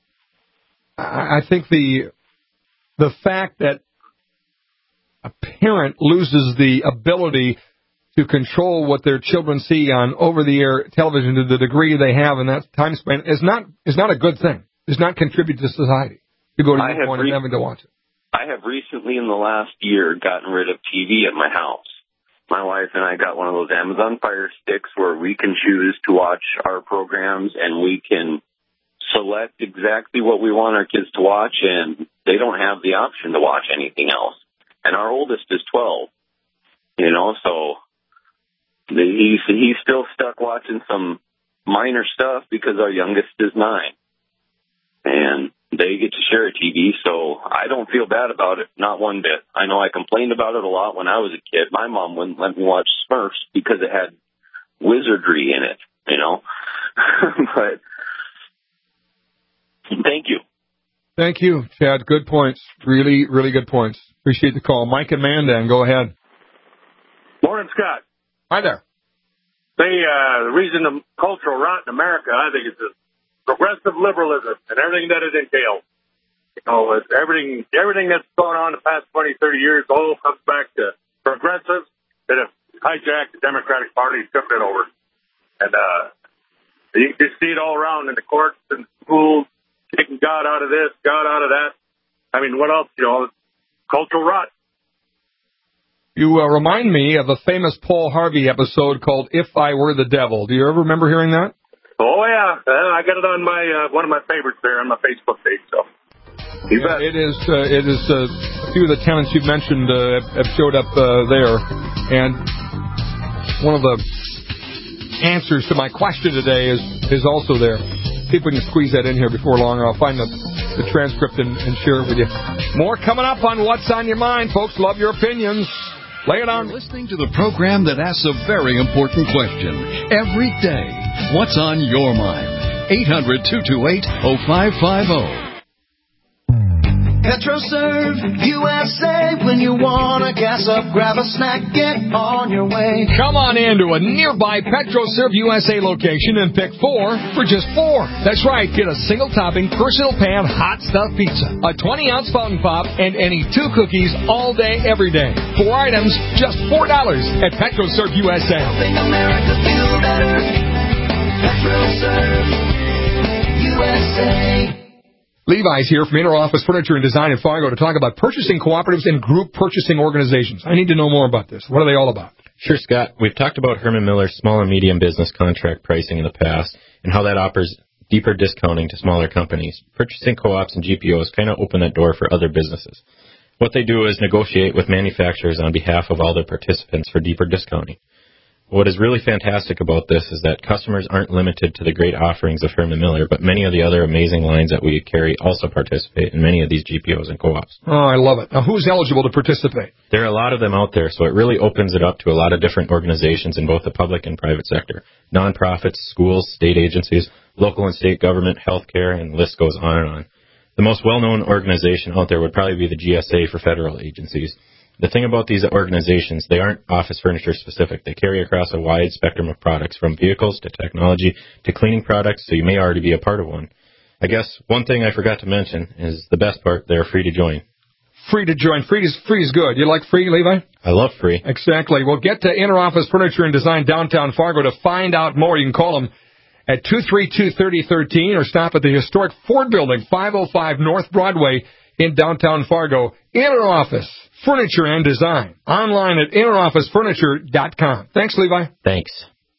I think the the fact that a parent loses the ability to control what their children see on over-the-air television to the degree they have in that time span is not is not a good thing. Does not contribute to society to go to the point re- of having to watch it. I have recently, in the last year, gotten rid of T V at my house. My wife and I got one of those Amazon Fire Sticks where we can choose to watch our programs, and we can select exactly what we want our kids to watch, and they don't have the option to watch anything else. And our oldest is twelve, you know, so he's, he's still stuck watching some minor stuff because our youngest is nine. And they get to share a T V, so I don't feel bad about it, not one bit. I know I complained about it a lot when I was a kid. My mom wouldn't let me watch Smurfs because it had wizardry in it, you know. But thank you. Thank you, Chad. Good points. Really, really good points. Appreciate the call. Mike and Mandan, go ahead. Morning, Scott. Hi there. They, uh, the reason the cultural rot in America, I think, is the progressive liberalism and everything that it entails. You know, it's everything, everything that's gone on the past twenty, thirty years all comes back to progressives that have hijacked the Democratic Party and took it over. And, uh, you can see it all around in the courts and schools, taking God out of this, God out of that. I mean, what else, you know, cultural rot. You uh, remind me of a famous Paul Harvey episode called If I Were the Devil. Do you ever remember hearing that? Oh, yeah. Uh, I got it on my uh, one of my favorites there on my Facebook page. So, you yeah, bet. It is, uh, it is uh, a few of the tenants you've mentioned uh, have showed up uh, there. And one of the answers to my question today is, is also there. See if we can squeeze that in here before long, or I'll find the, the transcript and, and share it with you. More coming up on What's on Your Mind, folks. Love your opinions. Lay it on. You're listening to the program that asks a very important question every day. What's on your mind? eight hundred, two two eight, oh five five oh. PetroServe U S A. When you want to gas up, grab a snack, get on your way. Come on in to a nearby PetroServe U S A location and pick four for just four. That's right. Get a single topping, personal pan, hot stuff pizza, a twenty ounce fountain pop, and any two cookies all day, every day. Four items, just four dollars at PetroServe U S A. Helping America feel better. PetroServe U S A. Levi's here from Interoffice Furniture and Design in Fargo to talk about purchasing cooperatives and group purchasing organizations. I need to know more about this. What are they all about? Sure, Scott. We've talked about Herman Miller's small and medium business contract pricing in the past and how that offers deeper discounting to smaller companies. Purchasing co-ops and G P Os kind of open that door for other businesses. What they do is negotiate with manufacturers on behalf of all their participants for deeper discounting. What is really fantastic about this is that customers aren't limited to the great offerings of Herman Miller, but many of the other amazing lines that we carry also participate in many of these G P Os and co-ops. Oh, I love it. Now, who's eligible to participate? There are a lot of them out there, so it really opens it up to a lot of different organizations in both the public and private sector. Nonprofits, schools, state agencies, local and state government, healthcare, and the list goes on and on. The most well-known organization out there would probably be the G S A for federal agencies. The thing about these organizations, they aren't office furniture specific. They carry across a wide spectrum of products, from vehicles to technology to cleaning products, so you may already be a part of one. I guess one thing I forgot to mention is the best part, they're free to join. Free to join. Free is, free is good. You like free, Levi? I love free. Exactly. Well, get to Interoffice Furniture and Design downtown Fargo to find out more. You can call them at two three two, three oh one three or stop at the historic Ford Building, five oh five North Broadway in downtown Fargo. Interoffice Furniture and Design. Online at interoffice furniture dot com. Thanks, Levi. Thanks.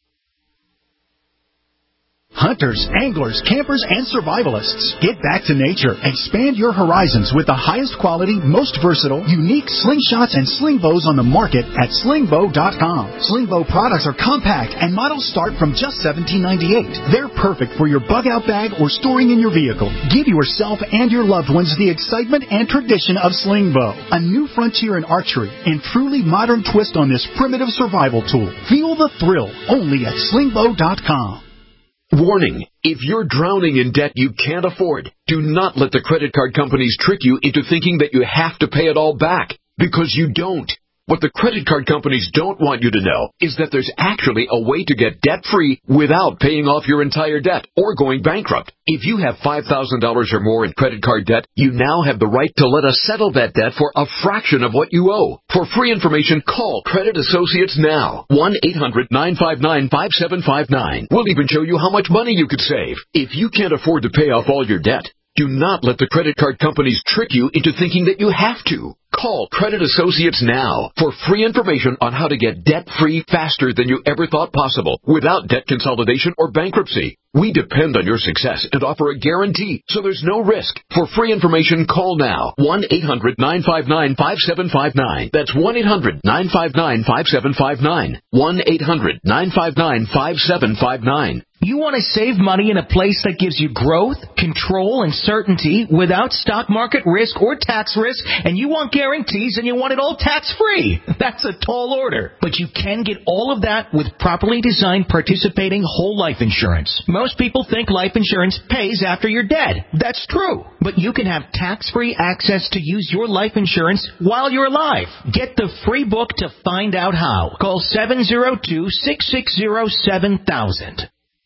Hunters, anglers, campers, and survivalists, get back to nature. Expand your horizons with the highest quality, most versatile, unique slingshots and sling bows on the market at sling bow dot com. Sling bow products are compact and models start from just seventeen ninety-eight. They're perfect for your bug-out bag or storing in your vehicle. Give yourself and your loved ones the excitement and tradition of sling bow, a new frontier in archery and truly modern twist on this primitive survival tool. Feel the thrill only at sling bow dot com. Warning, if you're drowning in debt you can't afford, do not let the credit card companies trick you into thinking that you have to pay it all back, because you don't. What the credit card companies don't want you to know is that there's actually a way to get debt-free without paying off your entire debt or going bankrupt. If you have five thousand dollars or more in credit card debt, you now have the right to let us settle that debt for a fraction of what you owe. For free information, call Credit Associates now. one eight hundred nine five nine five seven five nine. We'll even show you how much money you could save. If you can't afford to pay off all your debt, do not let the credit card companies trick you into thinking that you have to. Call Credit Associates now for free information on how to get debt-free faster than you ever thought possible without debt consolidation or bankruptcy. We depend on your success and offer a guarantee, so there's no risk. For free information, call now. one eight hundred nine five nine five seven five nine. That's one eight hundred nine five nine five seven five nine. one eight hundred nine five nine five seven five nine. You want to save money in a place that gives you growth, control, and certainty without stock market risk or tax risk, and you want guarantees and you want it all tax-free. That's a tall order. But you can get all of that with properly designed participating whole life insurance. Most people think life insurance pays after you're dead. That's true. But you can have tax-free access to use your life insurance while you're alive. Get the free book to find out how. Call seven oh two, six six oh, seven thousand.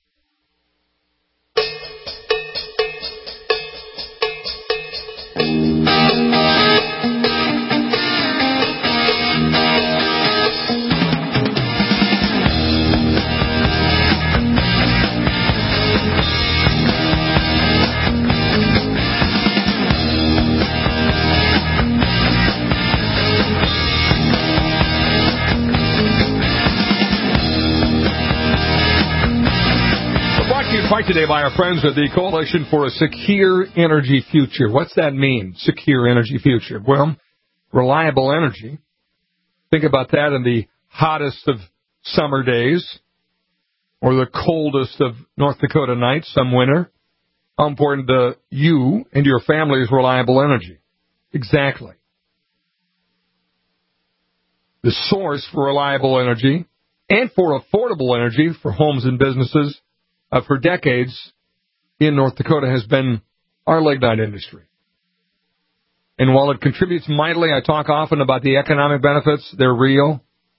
Fight today by our friends at the Coalition for a Secure Energy Future. What's that mean, secure energy future? Well, reliable energy. Think about that in the hottest of summer days or the coldest of North Dakota nights some winter. How important to you and your family is reliable energy? Exactly. The source for reliable energy and for affordable energy for homes and businesses Uh, for decades in North Dakota has been our lignite industry. And while it contributes mightily, I talk often about the economic benefits. They're real.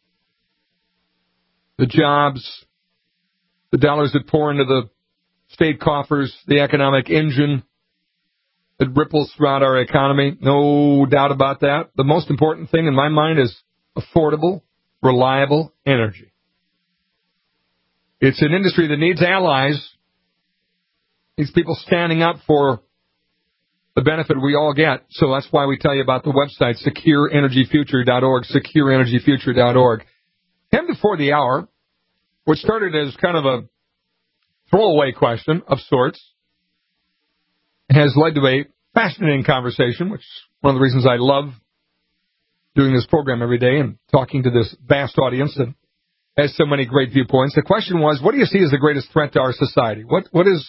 The jobs, the dollars that pour into the state coffers, the economic engine that ripples throughout our economy. No doubt about that. The most important thing in my mind is affordable, reliable energy. It's an industry that needs allies, needs people standing up for the benefit we all get. So that's why we tell you about the website, secure energy future dot org, secure energy future dot org. ten before the hour, which started as kind of a throwaway question of sorts, has led to a fascinating conversation, which is one of the reasons I love doing this program every day and talking to this vast audience that has so many great viewpoints. The question was, what do you see as the greatest threat to our society? What What is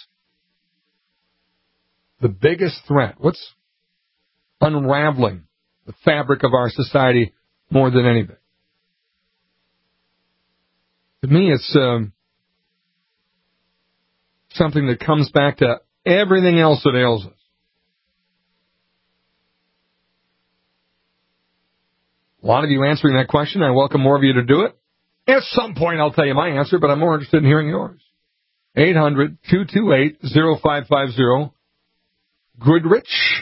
the biggest threat? What's unraveling the fabric of our society more than anything? To me, it's um, something that comes back to everything else that ails us. A lot of you answering that question. I welcome more of you to do it. At some point, I'll tell you my answer, but I'm more interested in hearing yours. eight hundred, two two eight, oh five five oh. Goodrich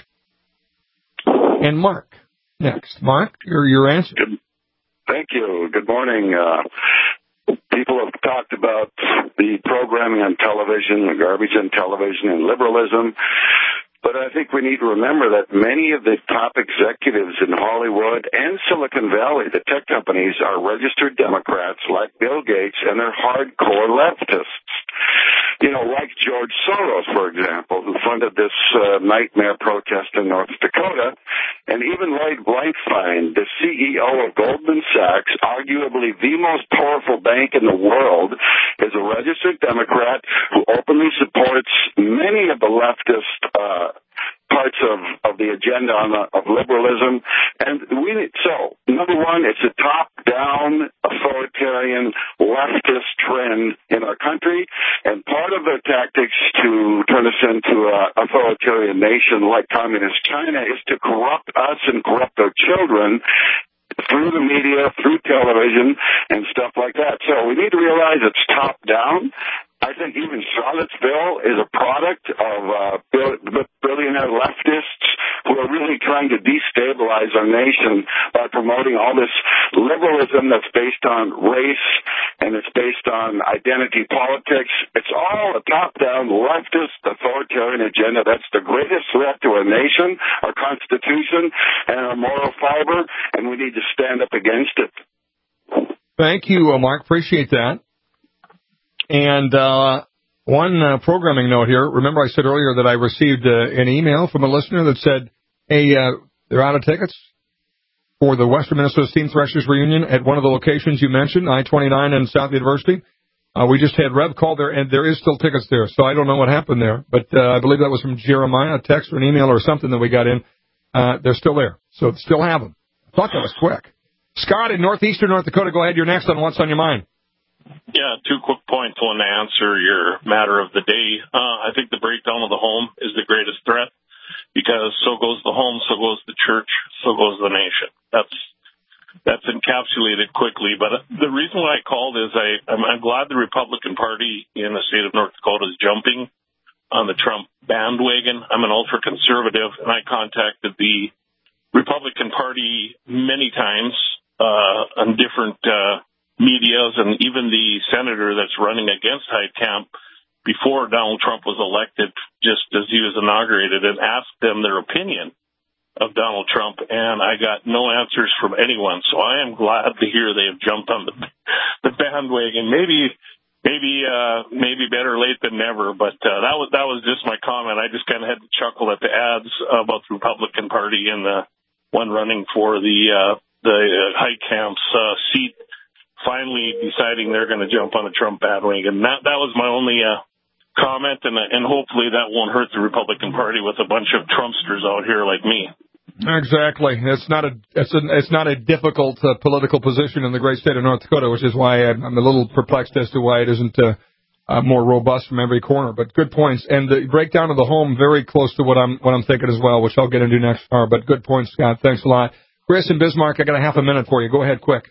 and Mark. Next. Mark, your, your answer. Good. Thank you. Good morning. Uh, people have talked about the programming on television, the garbage on television, and liberalism. But I think we need to remember that many of the top executives in Hollywood and Silicon Valley, the tech companies, are registered Democrats like Bill Gates, and they're hardcore leftists. You know, like George Soros, for example, who funded this uh, nightmare protest in North Dakota, and even Lloyd Blankfein, the C E O of Goldman Sachs, arguably the most powerful bank in the world, is a registered Democrat who openly supports many of the leftist uh, parts of, of the agenda on the, of liberalism. And we so, number one, it's a top-down, authoritarian, leftist trend in our country, and part of their tactics to turn us into an authoritarian nation like communist China is to corrupt us and corrupt our children through the media, through television, and stuff like that. So we need to realize it's top-down. I think even Charlottesville is a product of uh, billionaire leftists who are really trying to destabilize our nation by promoting all this liberalism that's based on race and it's based on identity politics. It's all a top-down leftist authoritarian agenda. That's the greatest threat to our nation, our Constitution, and our moral fiber, and we need to stand up against it. Thank you, Mark. Appreciate that. And uh, one uh, programming note here. Remember I said earlier that I received uh, an email from a listener that said, hey, uh, they're out of tickets for the Western Minnesota Steam Threshers reunion at one of the locations you mentioned, I twenty-nine and South University. Uh, we just had Rev call there, and there is still tickets there. So I don't know what happened there. But uh, I believe that was from Jeremiah, a text or an email or something that we got in. Uh, they're still there. So still have them. I thought that was quick. Scott in northeastern North Dakota, go ahead. You're next on What's on Your Mind. Yeah, two quick points. One to answer your matter of the day. Uh, I think the breakdown of the home is the greatest threat because so goes the home, so goes the church, so goes the nation. That's that's encapsulated quickly. But the reason why I called is I, I'm, I'm glad the Republican Party in the state of North Dakota is jumping on the Trump bandwagon. I'm an ultra-conservative, and I contacted the Republican Party many times uh, on different uh medias and even the senator that's running against Heitkamp before Donald Trump was elected, just as he was inaugurated, and asked them their opinion of Donald Trump, and I got no answers from anyone. So I am glad to hear they have jumped on the, the bandwagon. Maybe, maybe, uh, maybe better late than never, but uh, that was that was just my comment. I just kind of had to chuckle at the ads about the Republican Party and the one running for the uh, the uh, Heitkamp's uh, seat, finally deciding they're going to jump on the Trump bandwagon. That that was my only uh, comment, and and hopefully that won't hurt the Republican Party with a bunch of Trumpsters out here like me. Exactly. It's not a it's a it's not a difficult uh, political position in the great state of North Dakota, which is why I'm, I'm a little perplexed as to why it isn't uh, uh, more robust from every corner. But good points, and the breakdown of the home very close to what I'm what I'm thinking as well, which I'll get into next hour. But good points, Scott. Thanks a lot. Chris in Bismarck, I got a half a minute for you. Go ahead, quick.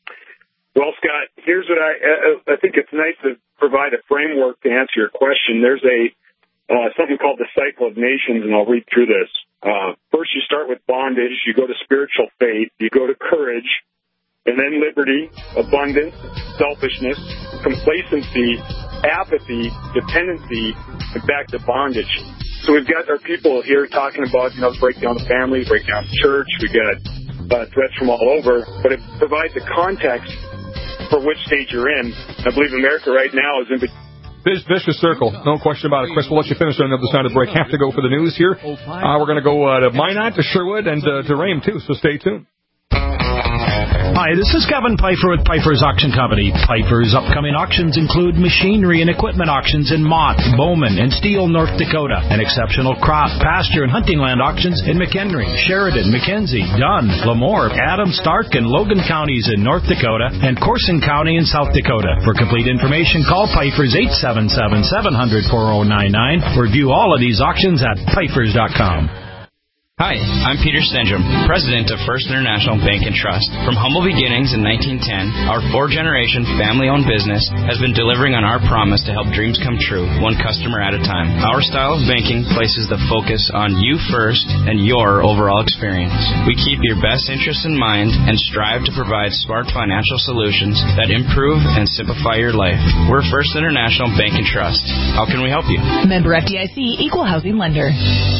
Well, Scott, here's what I uh, I think it's nice to provide a framework to answer your question. There's a uh, something called the Cycle of Nations, and I'll read through this. Uh, first, you start with bondage, you go to spiritual faith, you go to courage, and then liberty, abundance, selfishness, complacency, apathy, dependency, and back to bondage. So we've got our people here talking about, you know, break down the family, break down the church. We've got uh, threats from all over, but it provides a context for which stage you're in. I believe America right now is in between. This vicious circle, no question about it. Chris, we'll let you finish on the other side of the break. Have to go for the news here. Uh, we're going to go uh, to Minot, to Sherwood, and uh, to Rame, too, so stay tuned. Hi, this is Kevin Pfeiffer with Pfeiffer's Auction Company. Pfeiffer's upcoming auctions include machinery and equipment auctions in Mott, Bowman, and Steele, North Dakota, and exceptional crop, pasture, and hunting land auctions in McHenry, Sheridan, McKenzie, Dunn, Lemoore, Adams, Stark, and Logan counties in North Dakota, and Corson County in South Dakota. For complete information, call Pfeiffer's eight seven seven, seven hundred, four oh nine nine or view all of these auctions at Pfeiffer's dot com. Hi, I'm Peter Stendrum, president of First International Bank and Trust. From humble beginnings in nineteen ten, our four-generation family-owned business has been delivering on our promise to help dreams come true, one customer at a time. Our style of banking places the focus on you first and your overall experience. We keep your best interests in mind and strive to provide smart financial solutions that improve and simplify your life. We're First International Bank and Trust. How can we help you? Member F D I C, Equal Housing Lender.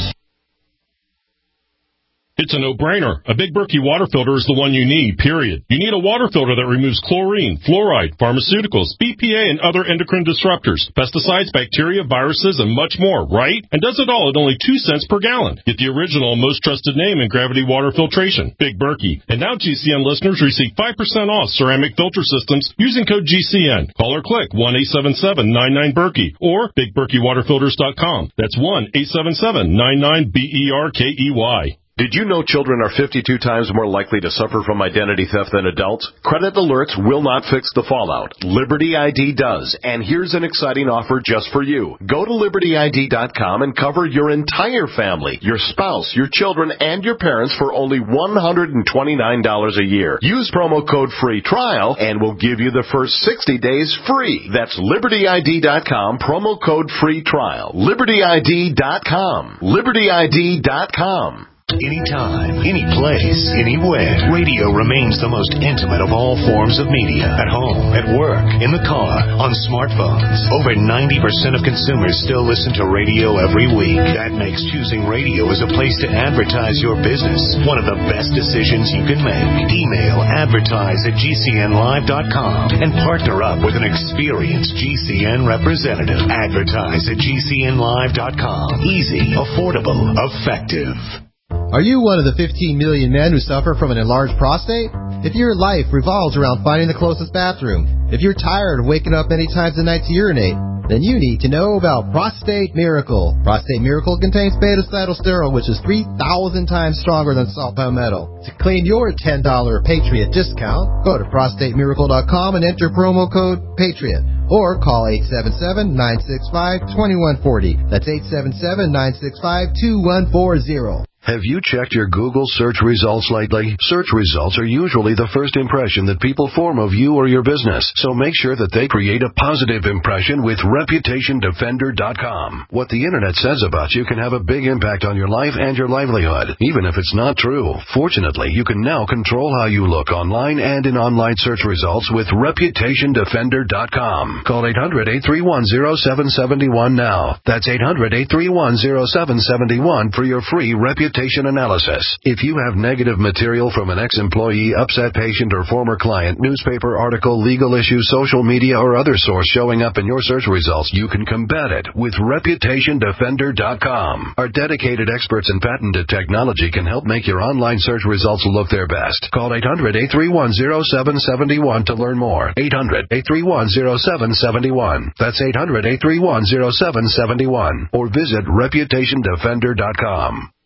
It's a no-brainer. A Big Berkey water filter is the one you need, period. You need a water filter that removes chlorine, fluoride, pharmaceuticals, B P A, and other endocrine disruptors, pesticides, bacteria, viruses, and much more, right? And does it all at only two cents per gallon. Get the original and most trusted name in gravity water filtration, Big Berkey. And now G C N listeners receive five percent off ceramic filter systems using code G C N. Call or click one eight seven seven, nine nine, Berkey or big berkey water filters dot com. That's one eight seven seven, nine nine, B E R K E Y. Did you know children are fifty-two times more likely to suffer from identity theft than adults? Credit alerts will not fix the fallout. Liberty I D does. And here's an exciting offer just for you. Go to liberty I D dot com and cover your entire family, your spouse, your children, and your parents for only one hundred twenty-nine dollars a year. Use promo code FREE TRIAL and we'll give you the first sixty days free. That's liberty I D dot com, promo code FREE TRIAL. liberty I D dot com. liberty I D dot com. Anytime, any place, anywhere, radio remains the most intimate of all forms of media. At home, at work, in the car, on smartphones. Over ninety percent of consumers still listen to radio every week. That makes choosing radio as a place to advertise your business one of the best decisions you can make. Email advertise at G C N live dot com and partner up with an experienced G C N representative. Advertise at G C N live dot com. Easy, affordable, effective. Are you one of the fifteen million men who suffer from an enlarged prostate? If your life revolves around finding the closest bathroom, if you're tired of waking up many times a night to urinate, then you need to know about Prostate Miracle. Prostate Miracle contains beta-cytosterol, which is three thousand times stronger than salt palmetto. To claim your ten dollars Patriot discount, go to prostate miracle dot com and enter promo code PATRIOT. Or call eight seven seven, nine six five, two one four zero. That's eight seven seven, nine six five, two one four zero. Have you checked your Google search results lately? Search results are usually the first impression that people form of you or your business, so make sure that they create a positive impression with reputation defender dot com. What the Internet says about you can have a big impact on your life and your livelihood, even if it's not true. Fortunately, you can now control how you look online and in online search results with reputation defender dot com. Call eight hundred, eight three one, zero seven seven one now. That's eight hundred, eight three one, zero seven seven one for your free reputation analysis. If you have negative material from an ex-employee, upset patient, or former client, newspaper article, legal issue, social media, or other source showing up in your search results, you can combat it with reputation defender dot com. Our dedicated experts in patented technology can help make your online search results look their best. Call eight hundred, eight three one, zero seven seven one to learn more. eight hundred, eight three one, zero seven seven one. That's eight hundred, eight three one, zero seven seven one. Or visit reputation defender dot com.